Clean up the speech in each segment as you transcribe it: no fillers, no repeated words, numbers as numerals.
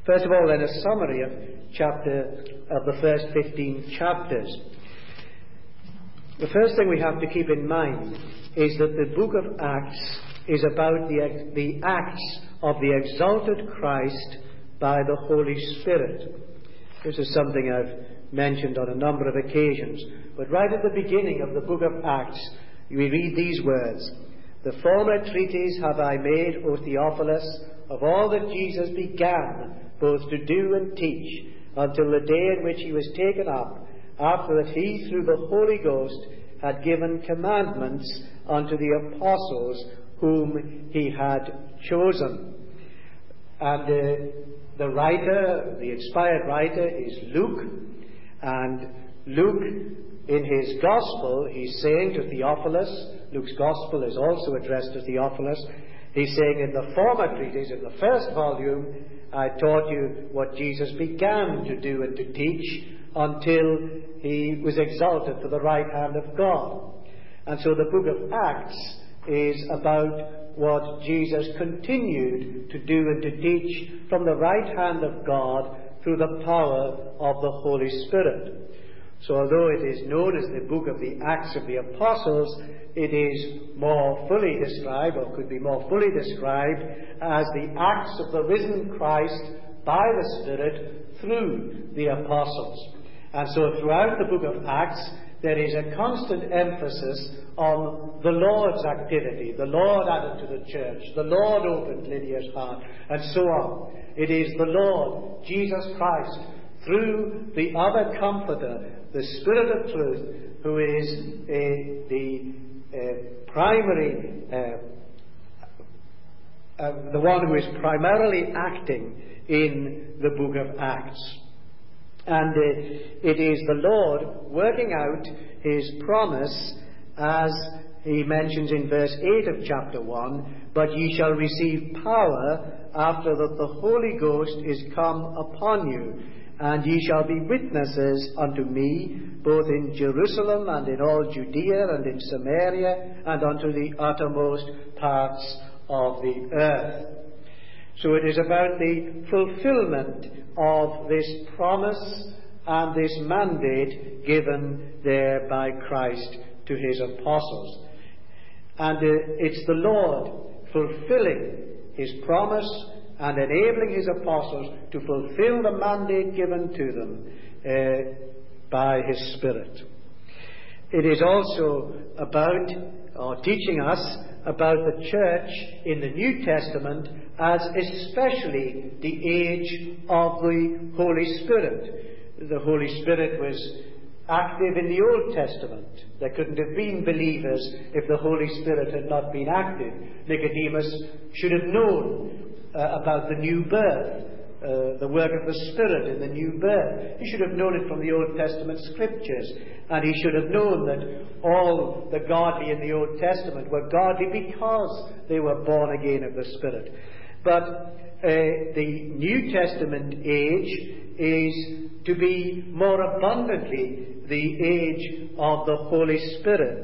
First of all, then, a summary of the first 15 chapters. The first thing we have to keep in mind is that the book of Acts is about the acts of the exalted Christ by the Holy Spirit. This is something I've mentioned on a number of occasions. But right at the beginning of the book of Acts, we read these words: "The former treatise have I made, O Theophilus, of all that Jesus began both to do and teach, until the day in which he was taken up, after that he, through the Holy Ghost, had given commandments unto the apostles whom he had chosen." And the writer, the inspired writer, is Luke. And Luke, in his Gospel, he's saying to Theophilus, Luke's Gospel is also addressed to Theophilus, he's saying, in the former treatise, in the first volume, I taught you what Jesus began to do and to teach until he was exalted to the right hand of God. And so the book of Acts is about what Jesus continued to do and to teach from the right hand of God through the power of the Holy Spirit. So although it is known as the book of the Acts of the Apostles, it is more fully described, or could be more fully described, as the acts of the risen Christ by the Spirit through the Apostles. And so throughout the book of Acts, there is a constant emphasis on the Lord's activity. The Lord added to the church. The Lord opened Lydia's heart, and so on. It is the Lord, Jesus Christ, through the other Comforter, the Spirit of truth, who is the primary, the one who is primarily acting in the book of Acts. And it is the Lord working out his promise, as he mentions in verse 8 of chapter 1, "But ye shall receive power after that the Holy Ghost is come upon you, and ye shall be witnesses unto me, both in Jerusalem and in all Judea and in Samaria, and unto the uttermost parts of the earth." So it is about the fulfillment of this promise and this mandate given there by Christ to his apostles. And it's the Lord fulfilling his promise and enabling his apostles to fulfill the mandate given to them by his Spirit. It is also about, or teaching us about the church in the New Testament as especially the age of the Holy Spirit. The Holy Spirit was active in the Old Testament. There couldn't have been believers if the Holy Spirit had not been active. Nicodemus should have known about the new birth, the work of the Spirit in the new birth. He should have known it from the Old Testament scriptures, and he should have known that all the godly in the Old Testament were godly because they were born again of the Spirit. But the New Testament age is to be more abundantly the age of the Holy Spirit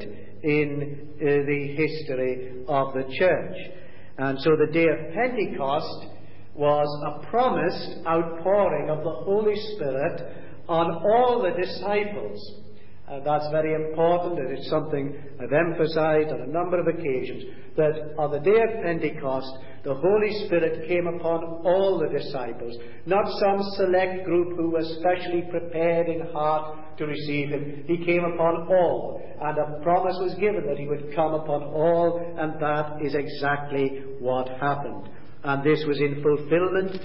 in the history of the church. And so the day of Pentecost was a promised outpouring of the Holy Spirit on all the disciples. And that's very important, and it's something I've emphasized on a number of occasions, that on the day of Pentecost, the Holy Spirit came upon all the disciples, not some select group who was specially prepared in heart to receive him. He came upon all, and a promise was given that he would come upon all, and that is exactly what happened. And this was in fulfillment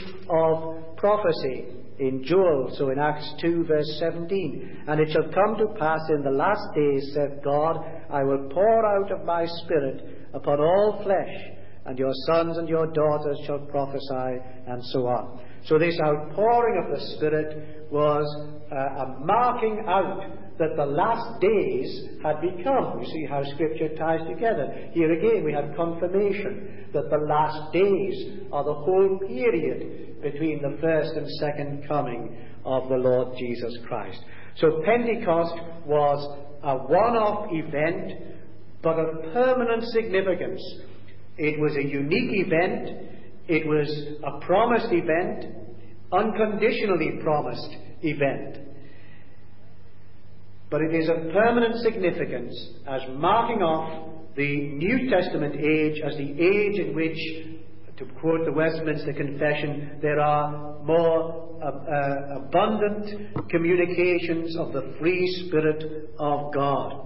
of prophecy in Joel, so in Acts 2 verse 17, "And it shall come to pass in the last days, saith God, I will pour out of my Spirit upon all flesh, and your sons and your daughters shall prophesy," and so on. So this outpouring of the Spirit was a marking out that the last days had become. You see how Scripture ties together. Here again we have confirmation that the last days are the whole period between the first and second coming of the Lord Jesus Christ. So Pentecost was a one-off event, but of permanent significance. It was a unique event. It was a promised event. unconditionally promised event. But it is of permanent significance as marking off the New Testament age as the age in which, to quote the Westminster Confession, there are more abundant communications of the free Spirit of God.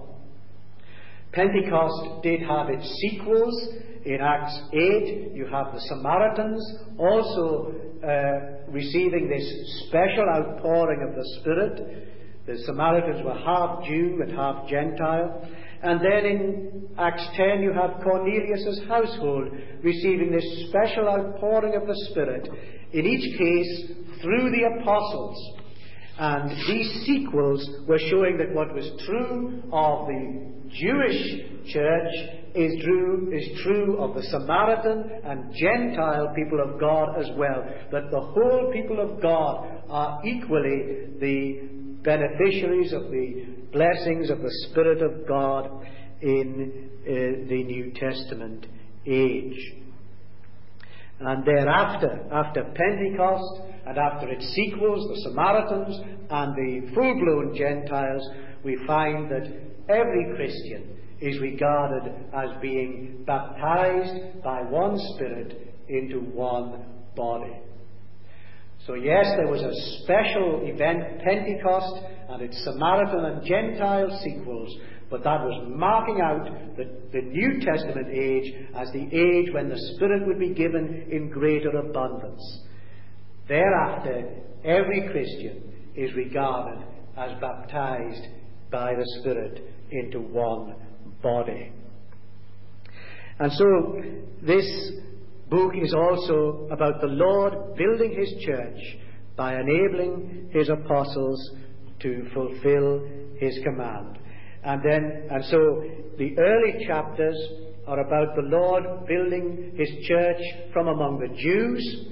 Pentecost did have its sequels. In Acts 8, you have the Samaritans also receiving this special outpouring of the Spirit. The Samaritans were half Jew and half Gentile. And then in Acts 10, you have Cornelius' household receiving this special outpouring of the Spirit, in each case through the apostles. And these sequels were showing that what was true of the Jewish church is true of the Samaritan and Gentile people of God as well. That the whole people of God are equally the beneficiaries of the blessings of the Spirit of God in the New Testament age. And thereafter, after Pentecost and after its sequels, the Samaritans and the full-blown Gentiles, we find that every Christian is regarded as being baptized by one Spirit into one body. So yes, there was a special event, Pentecost, and its Samaritan and Gentile sequels, but that was marking out the New Testament age as the age when the Spirit would be given in greater abundance. Thereafter, every Christian is regarded as baptized by the Spirit into one body. And so, this book is also about the Lord building His church by enabling His apostles to fulfill His command. And so the early chapters are about the Lord building His church from among the Jews,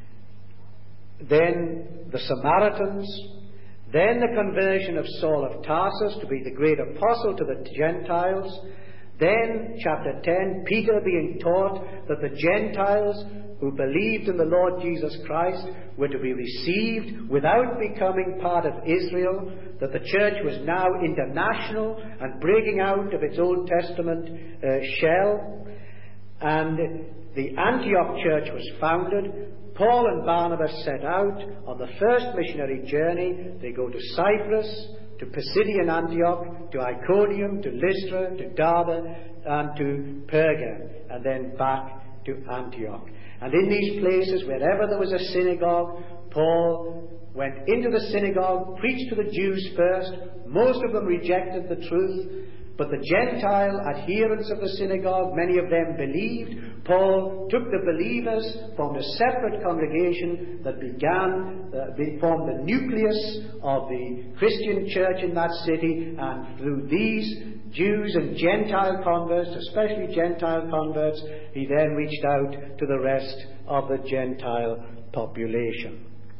then the Samaritans, then the conversion of Saul of Tarsus to be the great apostle to the Gentiles. Then, chapter 10, Peter being taught that the Gentiles who believed in the Lord Jesus Christ were to be received without becoming part of Israel, that the church was now international and breaking out of its Old Testament shell. And the Antioch church was founded. Paul and Barnabas set out on the first missionary journey. They go to Cyprus, to Pisidian Antioch, to Iconium, to Lystra, to Derbe, and to Perga, and then back to Antioch. And in these places, wherever there was a synagogue, Paul went into the synagogue, preached to the Jews first. Most of them rejected the truth, but the Gentile adherents of the synagogue, many of them believed. Paul took the believers, formed a separate congregation that formed the nucleus of the Christian church in that city, and through these Jews and Gentile converts, especially Gentile converts, he then reached out to the rest of the Gentile population.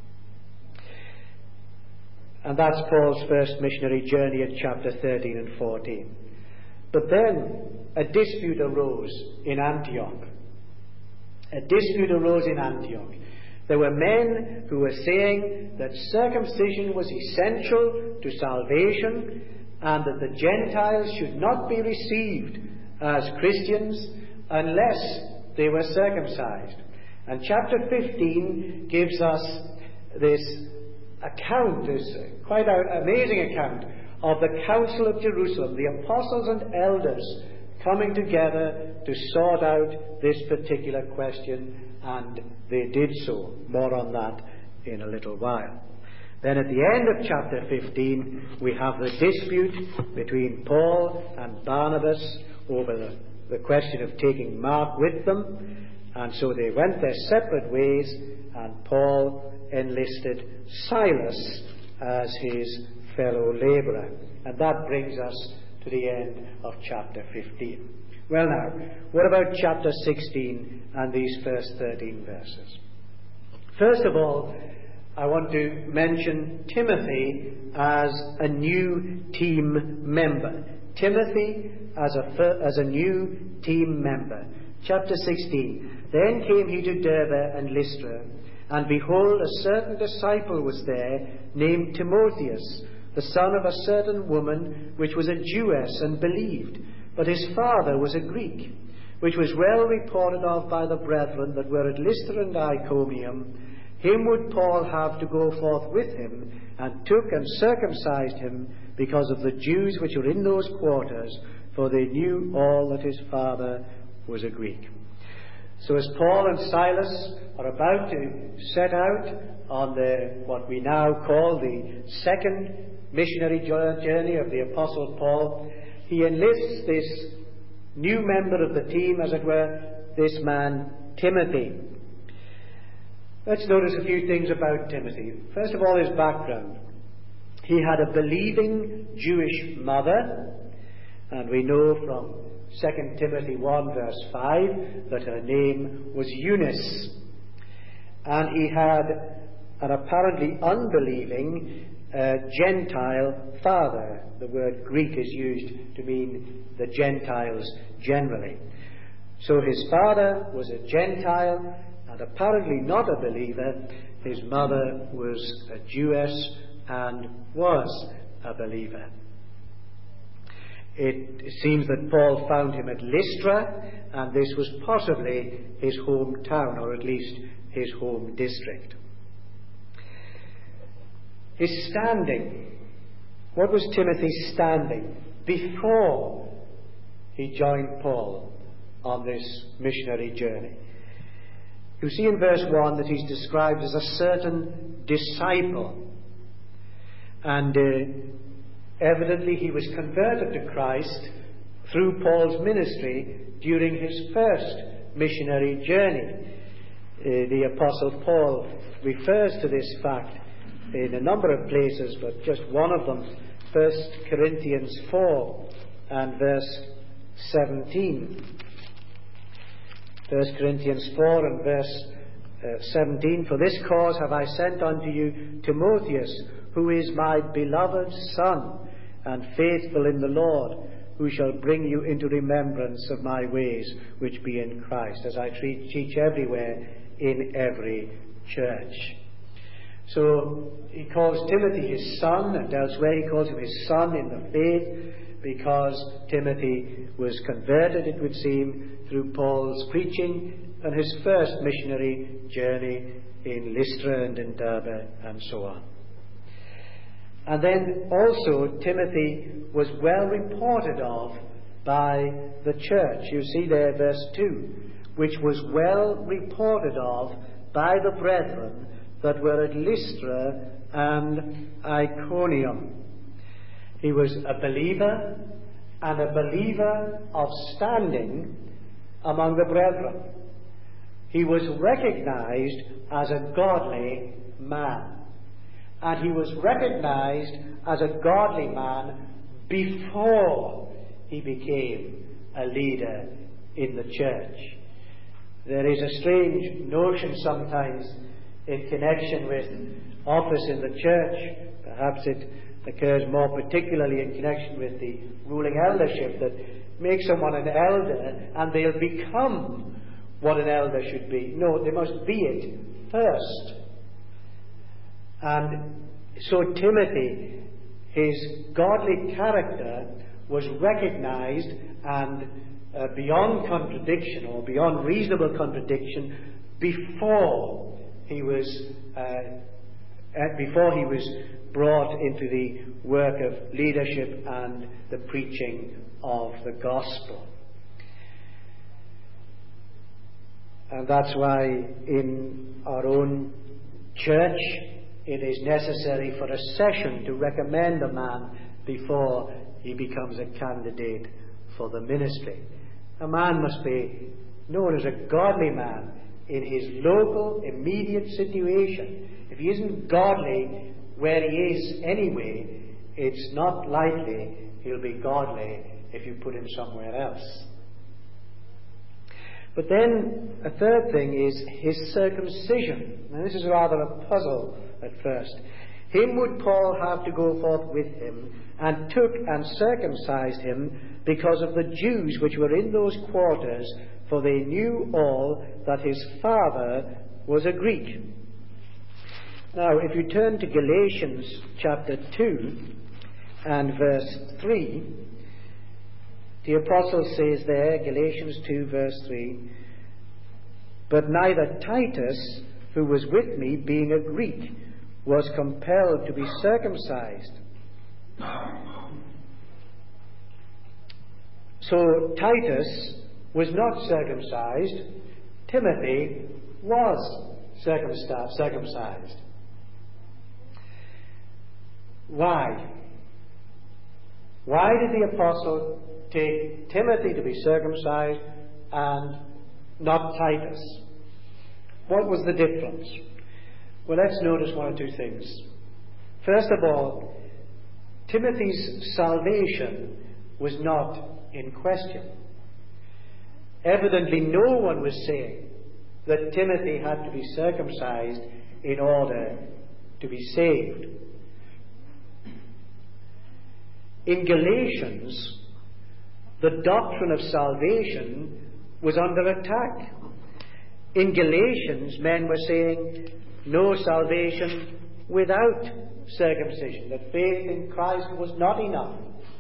And that's Paul's first missionary journey in chapter 13 and 14. But then a dispute arose in Antioch. A dispute arose in Antioch. There were men who were saying that circumcision was essential to salvation and that the Gentiles should not be received as Christians unless they were circumcised. And chapter 15 gives us this account, this quite an amazing account of the Council of Jerusalem, the apostles and elders coming together to sort out this particular question, and they did so. More on that in a little while. Then at the end of chapter 15, we have the dispute between Paul and Barnabas over the question of taking Mark with them, and so they went their separate ways, and Paul enlisted Silas as his fellow labourer. And that brings us to the end of chapter 15. Well now, what about chapter 16 and these first 13 verses? First of all, I want to mention Timothy as a new team member. Timothy as a new team member. Chapter 16. Then came he to Derbe and Lystra, And behold, a certain disciple was there, named Timotheus, the son of a certain woman, which was a Jewess, and believed. But his father was a Greek, which was well reported of by the brethren that were at Lystra and Iconium. Him would Paul have to go forth with him, and took and circumcised him, because of the Jews which were in those quarters, for they knew all that his father was a Greek. So as Paul and Silas are about to set out on what we now call the second missionary journey of the Apostle Paul, he enlists this new member of the team, as it were, this man Timothy. Let's notice a few things about Timothy. First of all, his background. He had a believing Jewish mother, and we know from 2 Timothy 1 verse 5 that her name was Eunice. And he had an apparently unbelieving Gentile father. The word Greek is used to mean the Gentiles generally. So his father was a Gentile and apparently not a believer. His mother was a Jewess and was a believer. It seems that Paul found him at Lystra, and this was possibly his hometown, or at least his home district. His standing. What was Timothy's standing before he joined Paul on this missionary journey? You see in verse 1 that he's described as a certain disciple. And evidently he was converted to Christ through Paul's ministry during his first missionary journey. The Apostle Paul refers to this fact in a number of places, but just one of them, 1 Corinthians 4 and verse 17. 1 Corinthians 4 and verse 17, for this cause have I sent unto you Timotheus, who is my beloved son, and faithful in the Lord, who shall bring you into remembrance of my ways, which be in Christ, as I teach everywhere in every church. So he calls Timothy his son, and elsewhere he calls him his son in the faith, because Timothy was converted, it would seem, through Paul's preaching and his first missionary journey in Lystra and in Derbe and so on. And then also Timothy was well reported of by the church. You see there verse 2, which was well reported of by the brethren that were at Lystra and Iconium. He was a believer, and a believer of standing among the brethren. He was recognized as a godly man. And he was recognized as a godly man before he became a leader in the church. There is a strange notion sometimes in connection with office in the church. Perhaps it occurs more particularly in connection with the ruling eldership, that makes someone an elder and they'll become what an elder should be. No, they must be it first. And so Timothy, his godly character was recognized, and beyond contradiction, or beyond reasonable contradiction, before he was brought into the work of leadership and the preaching of the gospel. And that's why in our own church it is necessary for a session to recommend a man before he becomes a candidate for the ministry. A man must be known as a godly man in his local, immediate situation. If he isn't godly where he is anyway, it's not likely he'll be godly if you put him somewhere else. But then a third thing is his circumcision. Now this is rather a puzzle at first. Him would Paul have to go forth with him, and took and circumcised him, because of the Jews which were in those quarters, for they knew all that his father was a Greek. Now, if you turn to Galatians chapter 2 and verse 3, the apostle says there, Galatians 2 verse 3, "But neither Titus, who was with me, being a Greek, was compelled to be circumcised." So Titus was not circumcised. Timothy was circumcised. Why? Why did the apostle take Timothy to be circumcised and not Titus? What was the difference? Well, let's notice one or two things. First of all, Timothy's salvation was not in question. Evidently, no one was saying that Timothy had to be circumcised in order to be saved. In Galatians, the doctrine of salvation was under attack. In Galatians, men were saying no salvation without circumcision, that faith in Christ was not enough.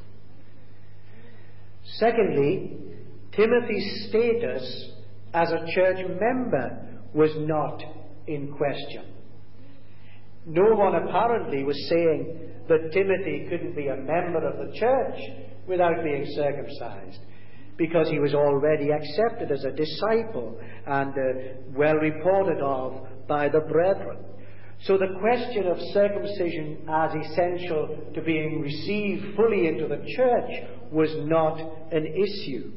Secondly, Timothy's status as a church member was not in question. No one apparently was saying that Timothy couldn't be a member of the church without being circumcised, because he was already accepted as a disciple and well reported of by the brethren. So the question of circumcision as essential to being received fully into the church was not an issue.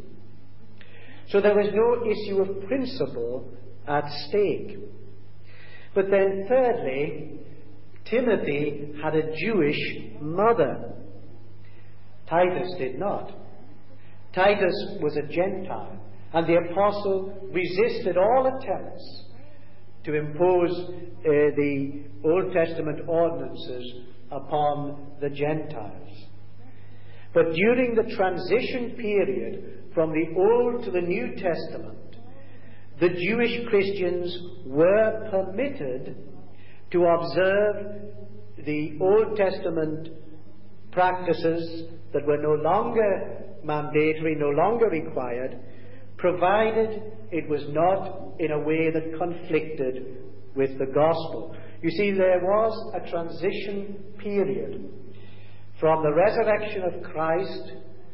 So there was no issue of principle at stake. But then thirdly, Timothy had a Jewish mother. Titus did not. Titus was a Gentile, and the apostle resisted all attempts to impose the Old Testament ordinances upon the Gentiles. But during the transition period from the Old to the New Testament, the Jewish Christians were permitted to observe the Old Testament practices that were no longer mandatory, no longer required, provided it was not in a way that conflicted with the gospel. You see, there was a transition period from the resurrection of Christ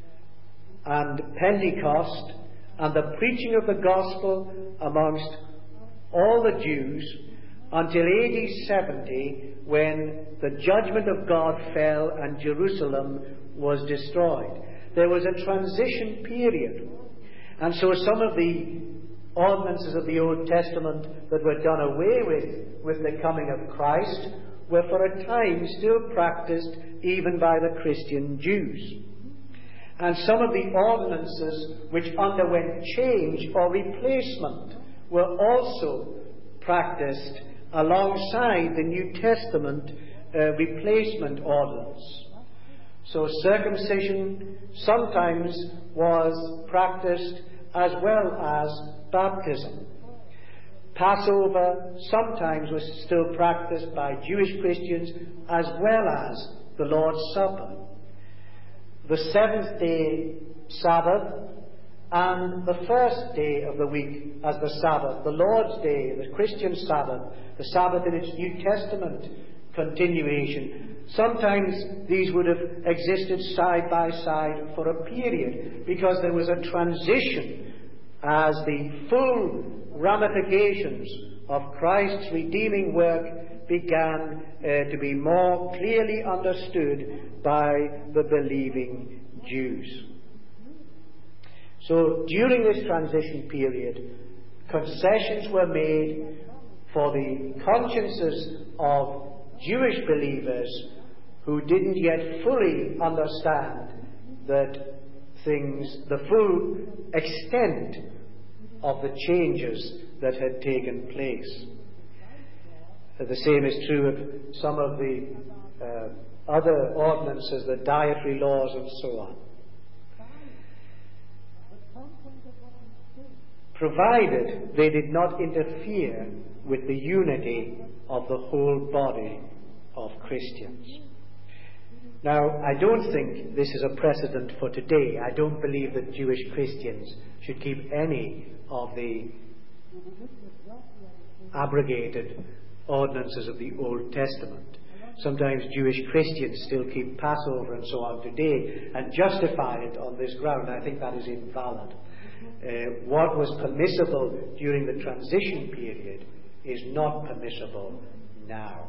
and Pentecost and the preaching of the gospel amongst all the Jews until AD 70, when the judgment of God fell and Jerusalem was destroyed. There was a transition period. And so some of the ordinances of the Old Testament that were done away with the coming of Christ were for a time still practiced even by the Christian Jews. And some of the ordinances which underwent change or replacement were also practiced alongside the New Testament replacement ordinance. So circumcision sometimes was practiced as well as baptism. Passover sometimes was still practiced by Jewish Christians as well as the Lord's Supper. The seventh-day Sabbath and the first day of the week as the Sabbath, the Lord's Day, the Christian Sabbath, the Sabbath in its New Testament continuation. Sometimes these would have existed side by side for a period because there was a transition as the full ramifications of Christ's redeeming work began to be more clearly understood by the believing Jews. So during this transition period, concessions were made for the consciences of Jewish believers who didn't yet fully understand that the full extent of the changes that had taken place. The same is true of some of the other ordinances, the dietary laws and so on. Provided they did not interfere with the unity of the whole body of Christians. Now, I don't think this is a precedent for today. I don't believe that Jewish Christians should keep any of the abrogated ordinances of the Old Testament. Sometimes Jewish Christians still keep Passover and so on today and justify it on this ground. I think that is invalid. What was permissible during the transition period is not permissible now.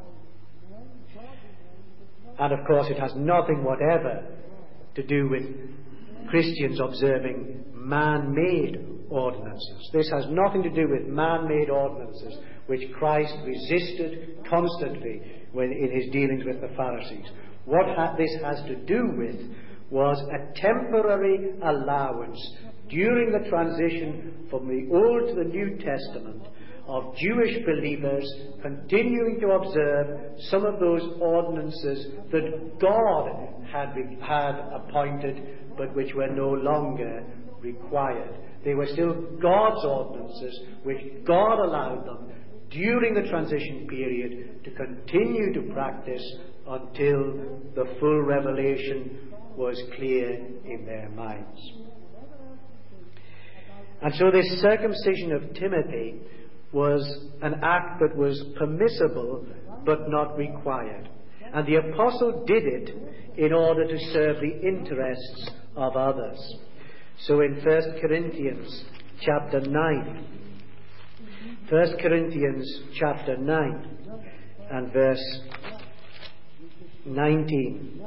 And of course it has nothing whatever to do with Christians observing man-made ordinances. This has nothing to do with man-made ordinances which Christ resisted constantly in his dealings with the Pharisees. What this has to do with was a temporary allowance during the transition from the Old to the New Testament of Jewish believers continuing to observe some of those ordinances that God had appointed but which were no longer required. They were still God's ordinances which God allowed them during the transition period to continue to practice until the full revelation was clear in their minds. And so this circumcision of Timothy was an act that was permissible but not required. And the apostle did it in order to serve the interests of others. So in 1 Corinthians chapter 9, 1 Corinthians chapter 9 and verse 19.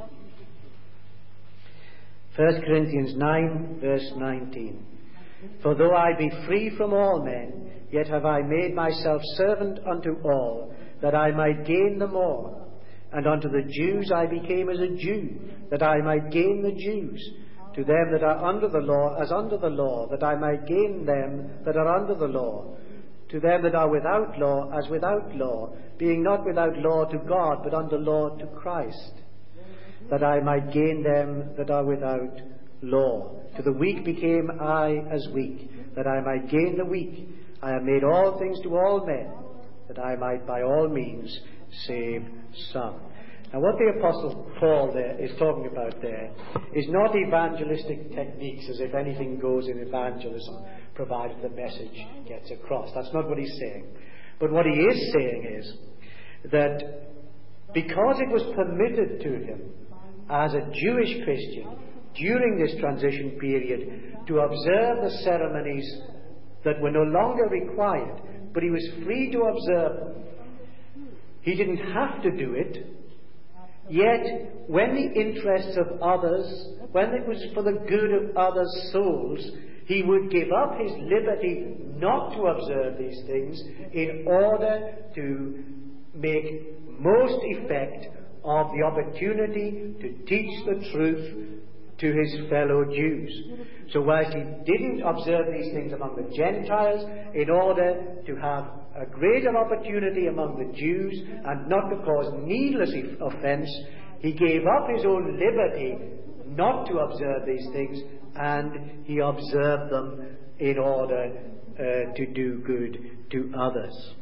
1 Corinthians 9 verse 19. For though I be free from all men, yet have I made myself servant unto all, that I might gain the more. And unto the Jews I became as a Jew, that I might gain the Jews. To them that are under the law, as under the law, that I might gain them that are under the law. To them that are without law, as without law, being not without law to God, but under law to Christ, that I might gain them that are without law. To the weak became I as weak, that I might gain the weak. I have made all things to all men, that I might by all means save some. Now what the Apostle Paul there is talking about there is not evangelistic techniques as if anything goes in evangelism, provided the message gets across. That's not what he's saying. But what he is saying is that because it was permitted to him as a Jewish Christian during this transition period to observe the ceremonies that were no longer required, but he was free to observe them. He didn't have to do it, yet when the interests of others, when it was for the good of others' souls, he would give up his liberty not to observe these things in order to make most effect of the opportunity to teach the truth to his fellow Jews. So whilst he didn't observe these things among the Gentiles, in order to have a greater opportunity among the Jews and not to cause needless offence, he gave up his own liberty not to observe these things, and he observed them in order to do good to others.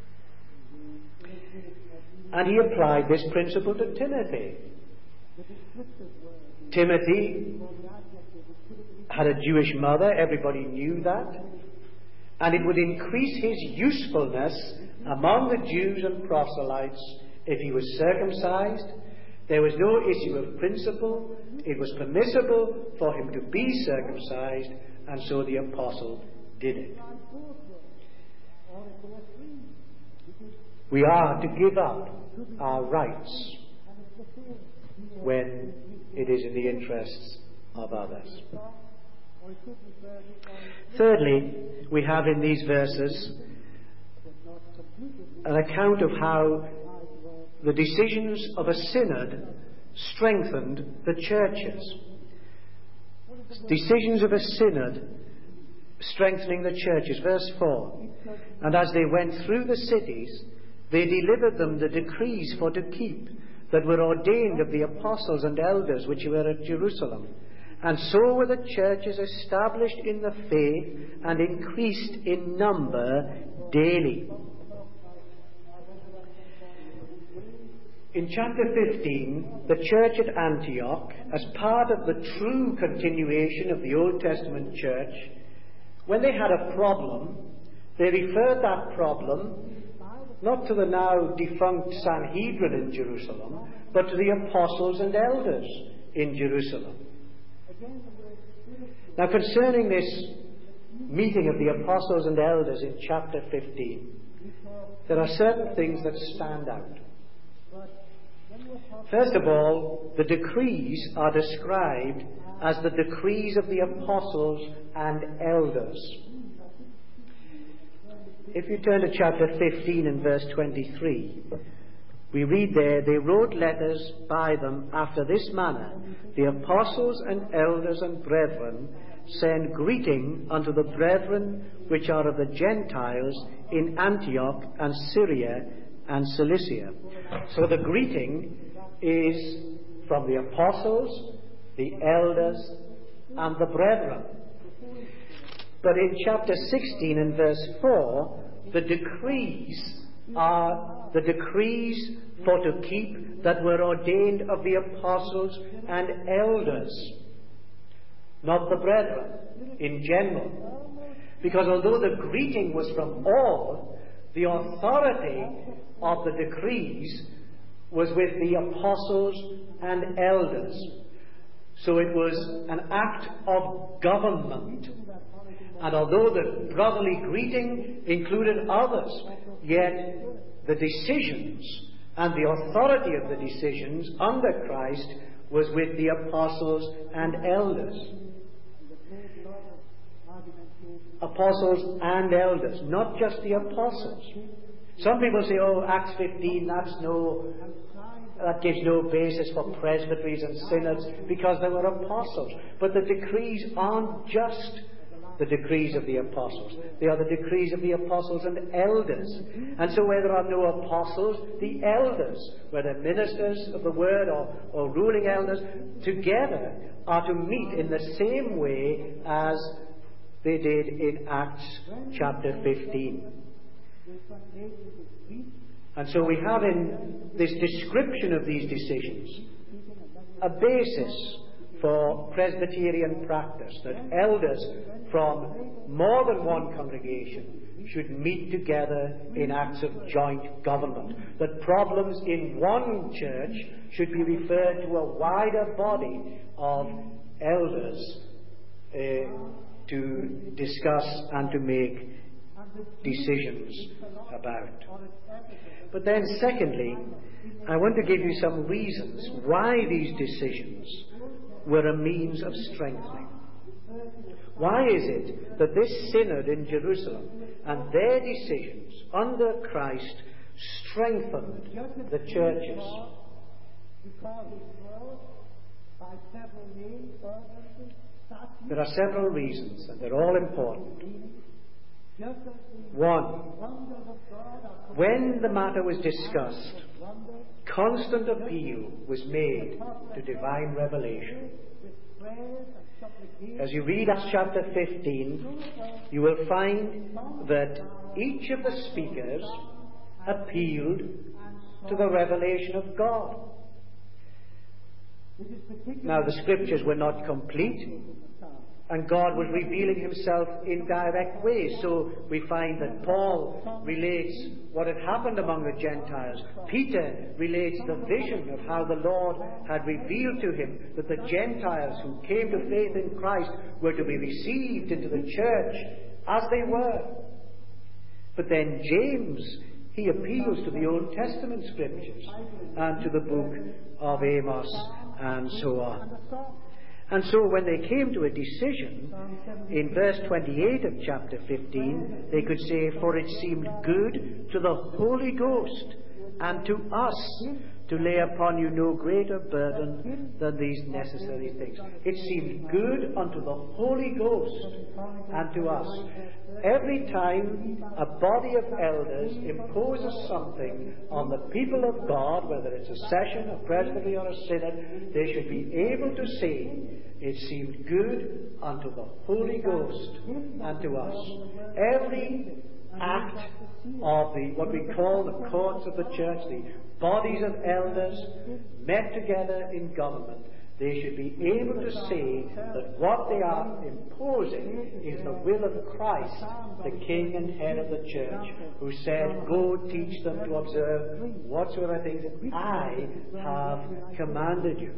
And he applied this principle to Timothy. Timothy had a Jewish mother, everybody knew that, and it would increase his usefulness among the Jews and proselytes if he was circumcised. There was no issue of principle. It was permissible for him to be circumcised, and so the apostle did it. We are to give up our rights when it is in the interests of others. Thirdly, we have in these verses an account of how the decisions of a synod strengthened the churches. Decisions of a synod strengthening the churches. Verse 4. And as they went through the cities, they delivered them the decrees for to keep, that were ordained of the apostles and elders which were at Jerusalem. And so were the churches established in the faith and increased in number daily. In chapter 15, the church at Antioch, as part of the true continuation of the Old Testament church, when they had a problem, they referred that problem not to the now defunct Sanhedrin in Jerusalem, but to the apostles and elders in Jerusalem. Now, concerning this meeting of the apostles and elders in chapter 15, there are certain things that stand out. First of all, the decrees are described as the decrees of the apostles and elders. If you turn to chapter 15 and verse 23, we read there, "They wrote letters by them after this manner. The apostles and elders and brethren send greeting unto the brethren which are of the Gentiles in Antioch and Syria and Cilicia." So the greeting is from the apostles, the elders, and the brethren. But in chapter 16 and verse 4, the decrees are the decrees for to keep that were ordained of the apostles and elders, not the brethren in general. Because although the greeting was from all, the authority of the decrees was with the apostles and elders. So it was an act of government. And although the brotherly greeting included others, yet the decisions and the authority of the decisions under Christ was with the apostles and elders. Apostles and elders, not just the apostles. Some people say, oh, Acts 15, that gives no basis for presbyteries and synods because there were apostles. But the decrees aren't just the decrees of the apostles. They are the decrees of the apostles and elders. And so where there are no apostles, the elders, whether ministers of the word or ruling elders, together are to meet in the same way as they did in Acts chapter 15. And so we have in this description of these decisions a basis for Presbyterian practice, that elders from more than one congregation should meet together in acts of joint government, that problems in one church should be referred to a wider body of elders to discuss and to make decisions about. But then secondly, I want to give you some reasons why these decisions were a means of strengthening. Why is it that this synod in Jerusalem and their decisions under Christ strengthened the churches? There are several reasons, and they're all important. One, when the matter was discussed, constant appeal was made to divine revelation. As you read Acts chapter 15, you will find that each of the speakers appealed to the revelation of God. Now, the scriptures were not complete, and God was revealing himself in direct ways. So we find that Paul relates what had happened among the Gentiles. Peter relates the vision of how the Lord had revealed to him that the Gentiles who came to faith in Christ were to be received into the church as they were. But then James, he appeals to the Old Testament scriptures and to the book of Amos and so on. And so when they came to a decision, in verse 28 of chapter 15, they could say, "For it seemed good to the Holy Ghost and to us to lay upon you no greater burden than these necessary things." It seemed good unto the Holy Ghost and to us. Every time a body of elders imposes something on the people of God, whether it's a session, a presbytery, or a synod, they should be able to say, "It seemed good unto the Holy Ghost and to us." Every act of what we call the courts of the church, the bodies of elders met together in government, they should be able to say that what they are imposing is the will of Christ, the King and Head of the church, who said, "Go teach them to observe whatsoever things I have commanded you."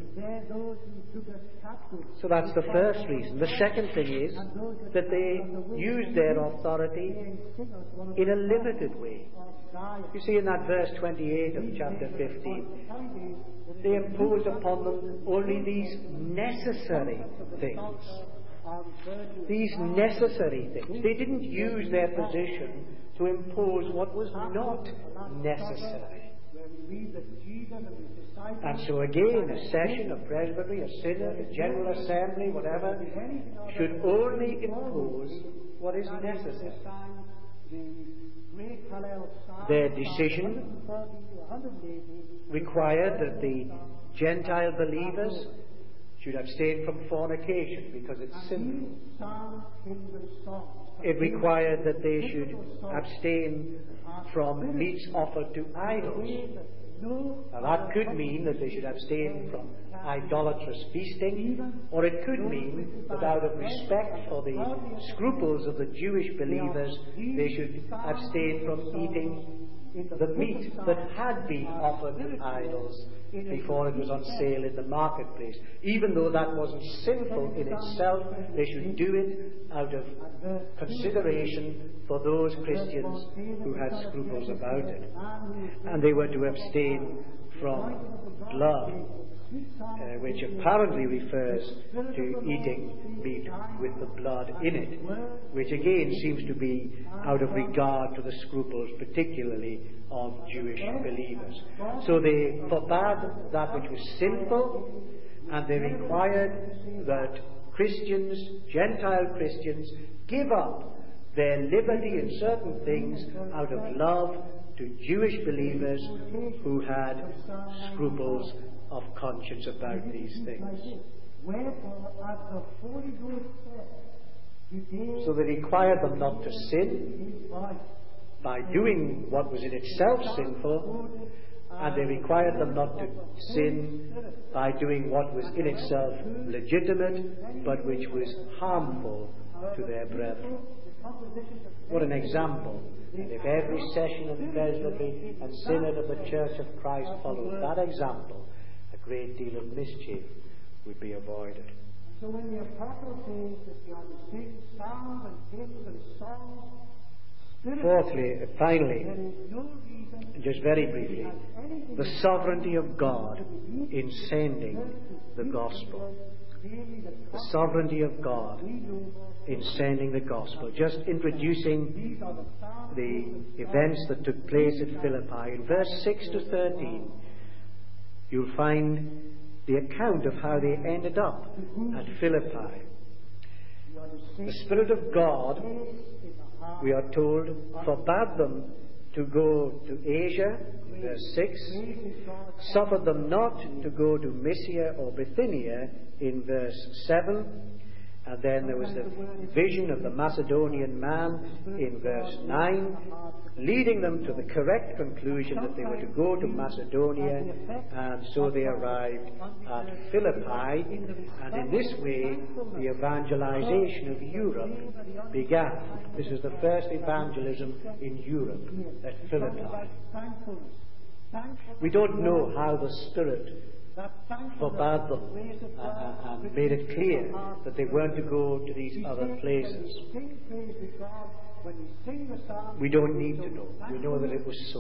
So that's the first reason. The second thing is that they used their authority in a limited way. You see in that verse 28 of chapter 15, they imposed upon them only these necessary things. These necessary things. They didn't use their position to impose what was not necessary. And so again, a session, a presbytery, a synod, a general assembly, whatever, should only impose what is necessary. Their decision required that the Gentile believers should abstain from fornication because it's sinful. It required that they should abstain from meats offered to idols. Now that could mean that they should abstain from idolatrous feasting, or it could mean that out of respect for the scruples of the Jewish believers, they should abstain from eating the meat that had been offered to idols before it was on sale in the marketplace. Even though that wasn't sinful in itself, they should do it out of consideration for those Christians who had scruples about it. And they were to abstain from blood, which apparently refers to eating meat with the blood in it, which again seems to be out of regard to the scruples, particularly of Jewish believers. So they forbade that which was sinful, and they required that Christians, Gentile Christians, give up their liberty in certain things out of love to Jewish believers who had scruples of conscience about these things. So they required them not to sin by doing what was in itself sinful, and they required them not to sin by doing what was in itself legitimate, but which was harmful to their brethren. What an example. And if every session of the presbytery and synod of the Church of Christ followed that example, a great deal of mischief would be avoided. So when the apostle says that you are to sing psalms and hymns and songs, fourthly, finally, just very briefly, the sovereignty of God in sending the gospel. The sovereignty of God in sending the gospel. Just introducing the events that took place at Philippi. In verse 6 to 13, you'll find the account of how they ended up at Philippi. The Spirit of God, we are told, forbade them to go to Asia, verse 6, suffered them not to go to Mysia or Bithynia, in verse 7, and then there was the vision of the Macedonian man in verse 9, leading them to the correct conclusion that they were to go to Macedonia, and so they arrived at Philippi, and in this way the evangelization of Europe began. This is the first evangelism in Europe at Philippi. We don't know how the Spirit forbade them and made it clear that they weren't to go to these other places. We don't need to know. We know that it was so.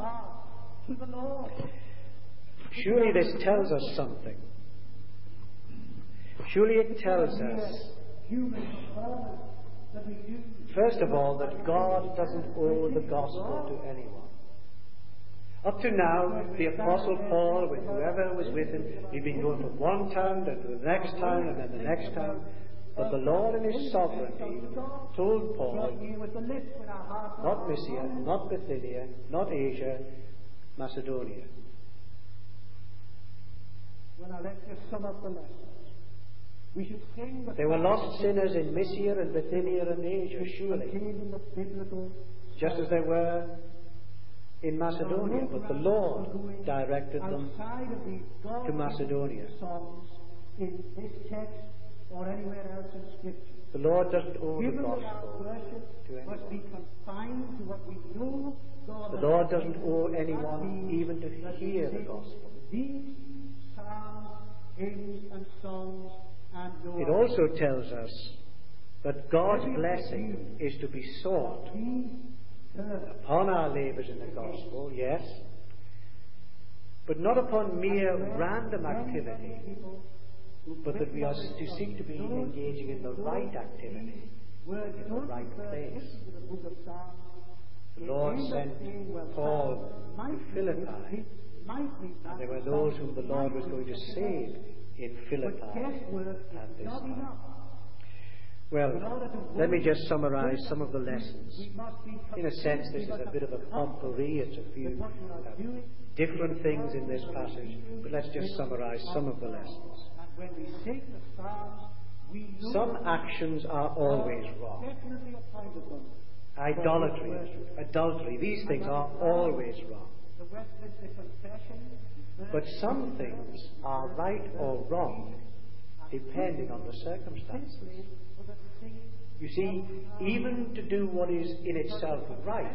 Surely this tells us something. Surely it tells us, first of all, that God doesn't owe the gospel to anyone. Up to now, the Apostle Paul, with whoever was with him, he'd been going from one town to the next town and then the next town. But the Lord in His sovereignty told Paul, not Mysia, not Bithynia, not Asia, Macedonia. Well, now let's just sum up the lesson. We should sing the There were lost sinners in Mysia and Bithynia and Asia, surely. Just as there were in Macedonia, but the Lord directed them to Macedonia. In this text or anywhere else in Scripture. The Lord doesn't owe the Given that our gospel worship to must be anyone. confined to what we know God The has Lord said, doesn't owe anyone that means even to that we hear the sing gospel. These psalms, hymns, and songs, and no It other. also tells us that God's blessing is to be sought upon our labours in the gospel, yes, but not upon mere random activity, but that we are to seek to be engaging in the right activity, in the right place. The Lord sent Paul to Philippi, and there were those whom the Lord was going to save in Philippi at this time. Well, let me just summarize some of the lessons. In a sense, this is a bit of a potpourri. It's a few different things in this passage, but let's just summarize some of the lessons. Some actions are always wrong. Idolatry, adultery, these things are always wrong. But some things are right or wrong depending on the circumstances. You see, even to do what is in itself right,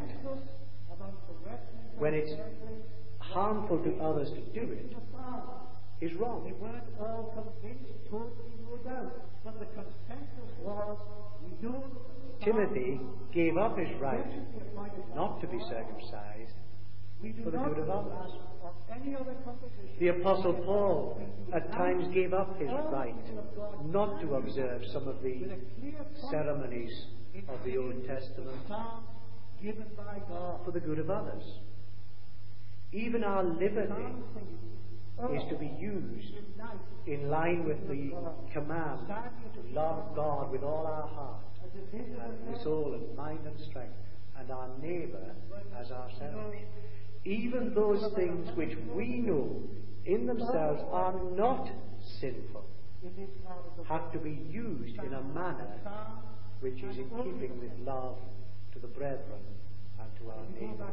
when it's harmful to others to do it, is wrong. They weren't all convinced, totally no doubt, but the consensus was, we know Timothy gave up his right not to be circumcised for the good of others. The Apostle Paul at times gave up his right not to observe some of the ceremonies of the Old Testament for the good of others. Even our liberty is to be used in line with the command to love God with all our heart, and soul and mind and strength, and our neighbour as ourselves. Even those things which we know in themselves are not sinful have to be used in a manner which is in keeping with love to the brethren and to our neighbour.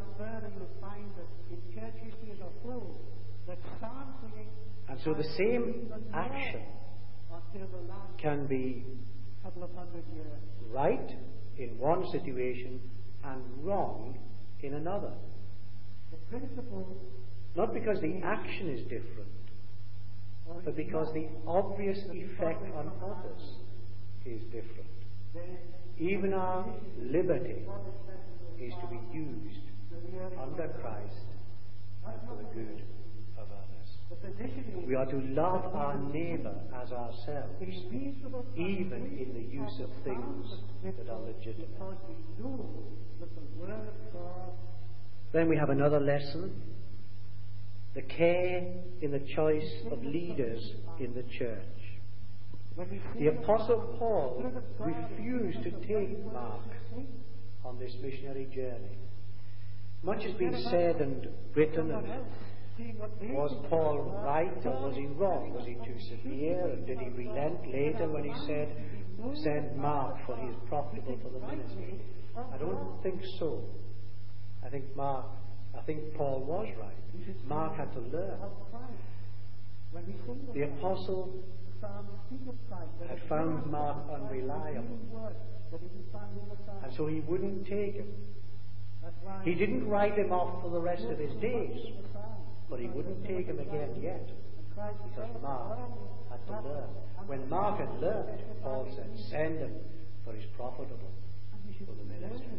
And so the same action can be right in one situation and wrong in another. Not because the action is different, but because the obvious effect on others is different. Even our liberty is to be used under Christ and for the good of others. We are to love our neighbour as ourselves, even in the use of things that are legitimate. Then we have another lesson: the care in the choice of leaders in the church. The Apostle Paul refused to take Mark on this missionary journey. Much has been said and written, and was Paul right or was he wrong? Was he too severe, and did he relent later when he said, "Send Mark, for he is profitable for the ministry"? I don't think so. I think Paul was right. Mark had to learn. The apostle had found Mark unreliable, and so he wouldn't take him. He didn't write him off for the rest of his days, but he wouldn't take him again yet, because Mark had to learn. When Mark had learned, Paul said, "Send him, for he's profitable for the ministry."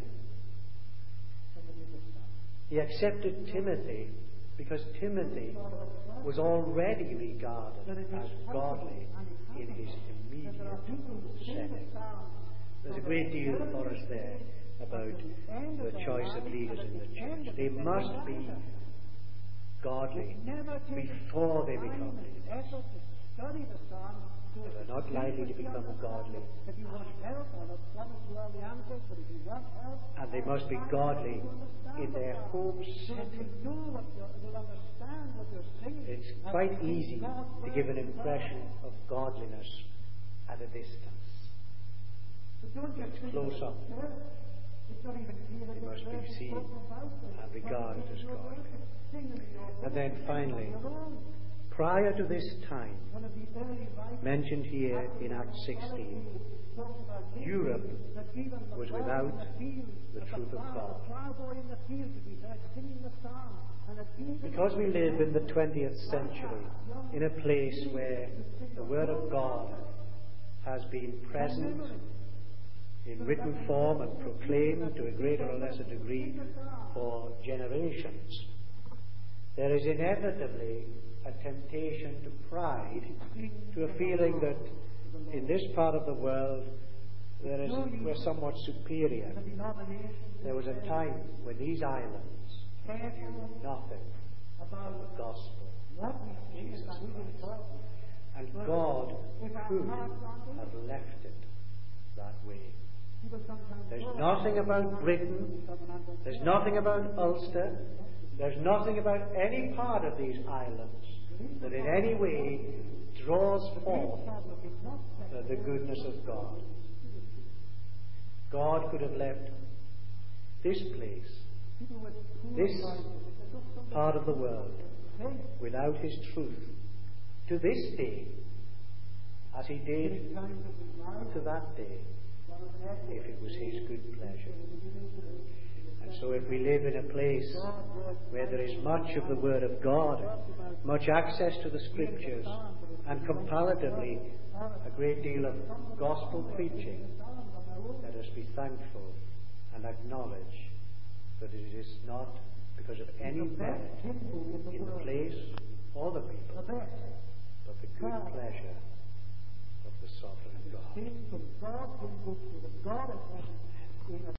He accepted Timothy because Timothy was already regarded as godly in his immediate setting. There's a great deal for us there about the choice of leaders in the church. They must be godly before they become leaders. They are not likely to become godly after. And they must be godly in their home setting. It's quite easy to give an impression of godliness at a distance. It's close up. It's not even clear that They must it's be seen and regarded as godly. And then finally, prior to this time, mentioned here in Acts 16, Europe was without the truth of God. Because we live in the 20th century, in a place where the Word of God has been present in written form and proclaimed to a greater or lesser degree for generations, there is inevitably a temptation to pride, to a feeling that in this part of the world we're somewhat superior. There was a time when these islands knew nothing about the gospel of Jesus Christ. And God could have left it that way. There's nothing about Britain, there's nothing about Ulster, there's nothing about any part of these islands that in any way draws forth the goodness of God. God could have left this place, this part of the world, without His truth to this day, as He did to that day, if it was His good pleasure. And so if we live in a place where there is much of the Word of God, much access to the Scriptures, and comparatively a great deal of gospel preaching, let us be thankful and acknowledge that it is not because of any merit in the place or the people, but the good pleasure of the sovereign God.